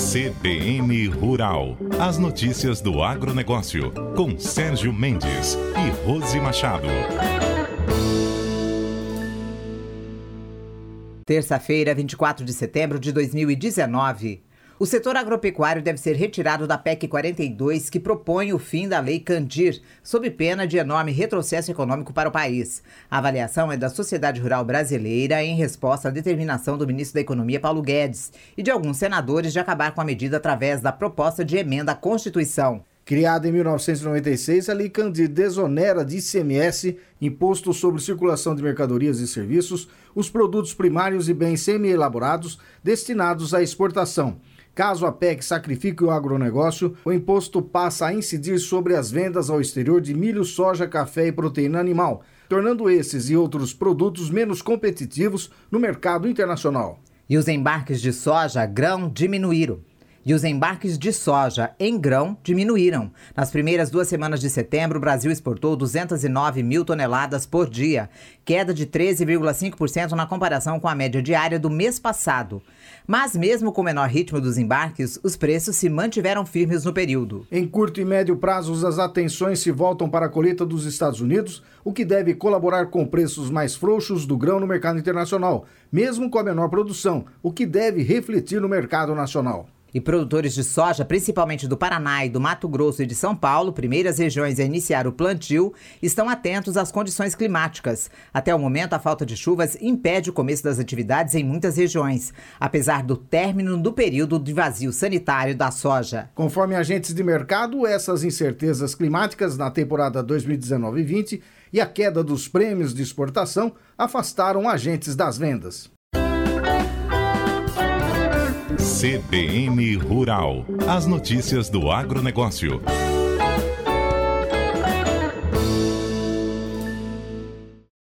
CBN Rural. As notícias do agronegócio, com Sérgio Mendes e Rose Machado. Terça-feira, 24 de setembro de 2019. O setor agropecuário deve ser retirado da PEC 42, que propõe o fim da Lei Candir, sob pena de enorme retrocesso econômico para o país. A avaliação é da Sociedade Rural Brasileira em resposta à determinação do ministro da Economia, Paulo Guedes, e de alguns senadores de acabar com a medida através da proposta de emenda à Constituição. Criada em 1996, a Lei Candir desonera de ICMS, Imposto sobre Circulação de Mercadorias e Serviços, os produtos primários e bens semi-elaborados destinados à exportação. Caso a PEC sacrifique o agronegócio, o imposto passa a incidir sobre as vendas ao exterior de milho, soja, café e proteína animal, tornando esses e outros produtos menos competitivos no mercado internacional. E os embarques de soja grão diminuíram. Os embarques de soja em grão diminuíram. Nas primeiras 2 semanas de setembro, o Brasil exportou 209 mil toneladas por dia, queda de 13,5% na comparação com a média diária do mês passado. Mas mesmo com o menor ritmo dos embarques, os preços se mantiveram firmes no período. Em curto e médio prazos, as atenções se voltam para a colheita dos Estados Unidos, o que deve colaborar com preços mais frouxos do grão no mercado internacional, mesmo com a menor produção, o que deve refletir no mercado nacional. E produtores de soja, principalmente do Paraná e do Mato Grosso e de São Paulo, primeiras regiões a iniciar o plantio, estão atentos às condições climáticas. Até o momento, a falta de chuvas impede o começo das atividades em muitas regiões, apesar do término do período de vazio sanitário da soja. Conforme agentes de mercado, essas incertezas climáticas na temporada 2019-20 e a queda dos prêmios de exportação afastaram agentes das vendas. CBN Rural. As notícias do agronegócio.